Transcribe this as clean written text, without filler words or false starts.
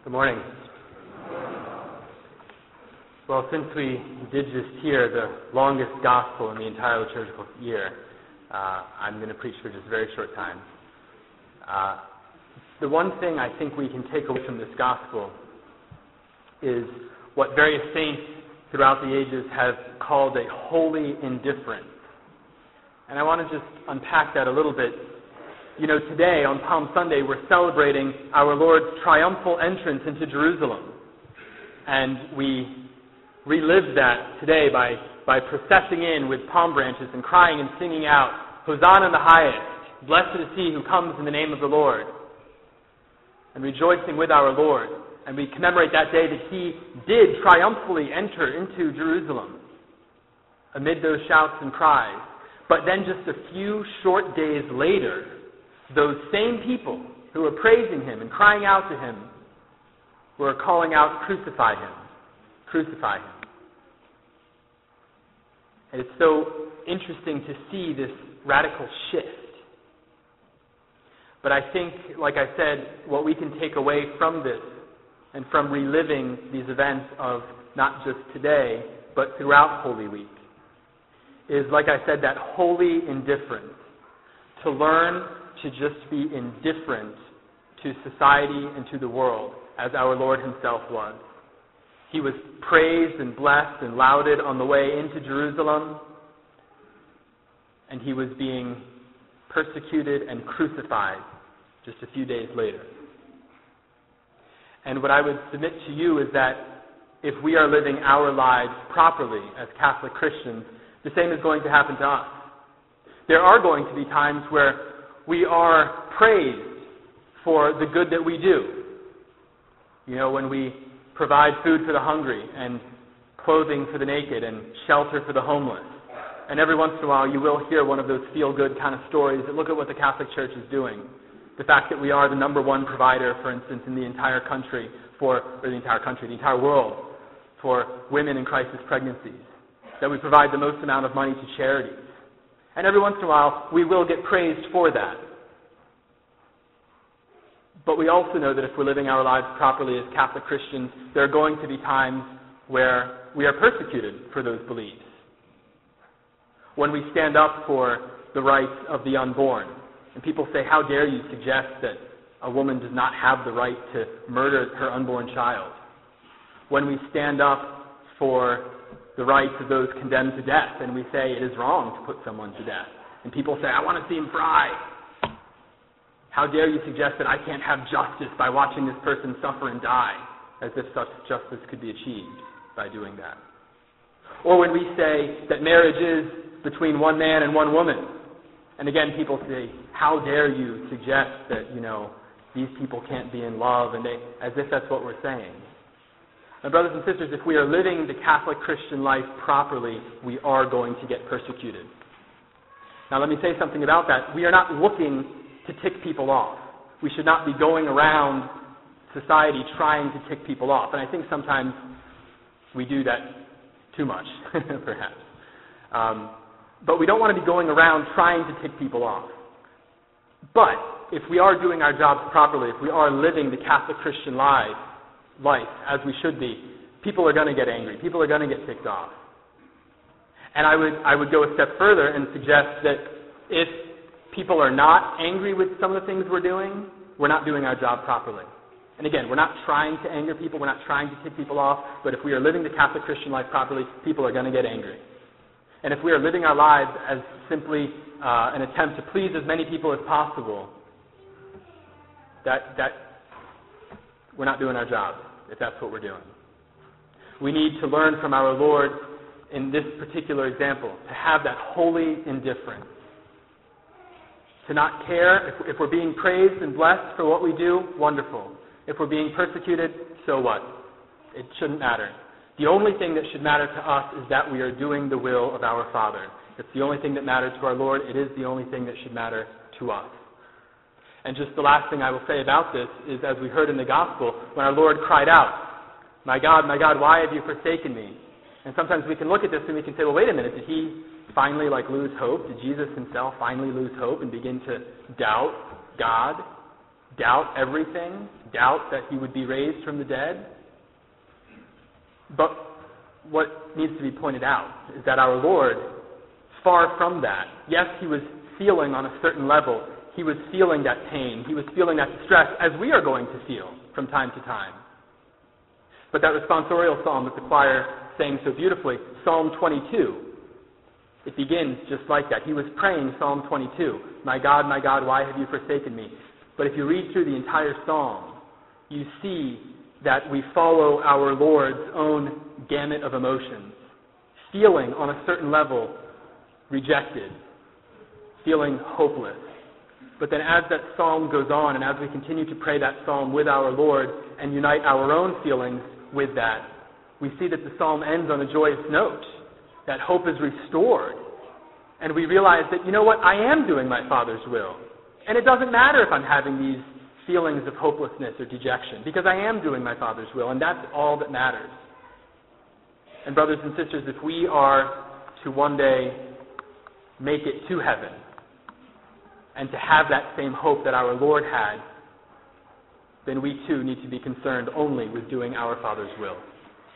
Good morning. Well, since we did just hear the longest gospel in the entire liturgical year, I'm going to preach for just a very short time. The one thing I think we can take away from this gospel is what various saints throughout the ages have called a holy indifference. And I want to just unpack that a little bit. You know, today on Palm Sunday, we're celebrating our Lord's triumphal entrance into Jerusalem. And we relive that today by processing in with palm branches and crying and singing out, Hosanna in the highest, blessed is he who comes in the name of the Lord. And rejoicing with our Lord. And we commemorate that day that he did triumphally enter into Jerusalem amid those shouts and cries. But then just a few short days later, those same people who were praising him and crying out to him were calling out, crucify him, crucify him. And it's so interesting to see this radical shift. But I think, like I said, what we can take away from this and from reliving these events of not just today, but throughout Holy Week, is, like I said, that holy indifference. To learn to just be indifferent to society and to the world, as our Lord himself was. He was praised and blessed and lauded on the way into Jerusalem, and he was being persecuted and crucified just a few days later. And what I would submit to you is that if we are living our lives properly as Catholic Christians, the same is going to happen to us. There are going to be times where we are praised for the good that we do. You know, when we provide food for the hungry and clothing for the naked and shelter for the homeless. And every once in a while you will hear one of those feel-good kind of stories that look at what the Catholic Church is doing. The fact that we are the number one provider, for instance, in the entire country the entire world for women in crisis pregnancies. That we provide the most amount of money to charities. And every once in a while, we will get praised for that. But we also know that if we're living our lives properly as Catholic Christians, there are going to be times where we are persecuted for those beliefs. When we stand up for the rights of the unborn, and people say, how dare you suggest that a woman does not have the right to murder her unborn child? When we stand up for the rights of those condemned to death, and we say it is wrong to put someone to death. And people say, I want to see him fry. How dare you suggest that I can't have justice by watching this person suffer and die, as if such justice could be achieved by doing that. Or when we say that marriage is between one man and one woman. And again, people say, how dare you suggest that, these people can't be in love, and as if that's what we're saying. My brothers and sisters, if we are living the Catholic Christian life properly, we are going to get persecuted. Now let me say something about that. We are not looking to tick people off. We should not be going around society trying to tick people off. And I think sometimes we do that too much, perhaps. But we don't want to be going around trying to tick people off. But if we are doing our jobs properly, if we are living the Catholic Christian life as we should be, people are going to get angry. People are going to get ticked off. And I would go a step further and suggest that if people are not angry with some of the things we're doing, we're not doing our job properly. And again, we're not trying to anger people, we're not trying to tick people off, but if we are living the Catholic Christian life properly, people are going to get angry. And if we are living our lives as simply an attempt to please as many people as possible, that we're not doing our job, if that's what we're doing. We need to learn from our Lord in this particular example, to have that holy indifference. To not care. If we're being praised and blessed for what we do, wonderful. If we're being persecuted, so what? It shouldn't matter. The only thing that should matter to us is that we are doing the will of our Father. It's the only thing that matters to our Lord. It is the only thing that should matter to us. And just the last thing I will say about this is, as we heard in the Gospel, when our Lord cried out, my God, why have you forsaken me? And sometimes we can look at this and we can say, well, wait a minute, did he finally lose hope? Did Jesus himself finally lose hope and begin to doubt God? doubt everything, doubt that he would be raised from the dead. But what needs to be pointed out is that our Lord, far from that, yes, he was feeling on a certain level, he was feeling that pain, he was feeling that distress, as we are going to feel from time to time. But that responsorial psalm that the choir sang so beautifully, Psalm 22, it begins just like that. He was praying Psalm 22, my God, why have you forsaken me? But if you read through the entire psalm, you see that we follow our Lord's own gamut of emotions, feeling on a certain level rejected, feeling hopeless. But then as that psalm goes on, and as we continue to pray that psalm with our Lord and unite our own feelings with that, we see that the psalm ends on a joyous note, that hope is restored. And we realize that, you know what, I am doing my Father's will. And it doesn't matter if I'm having these feelings of hopelessness or dejection, because I am doing my Father's will, and that's all that matters. And brothers and sisters, if we are to one day make it to heaven, and to have that same hope that our Lord had, then we too need to be concerned only with doing our Father's will.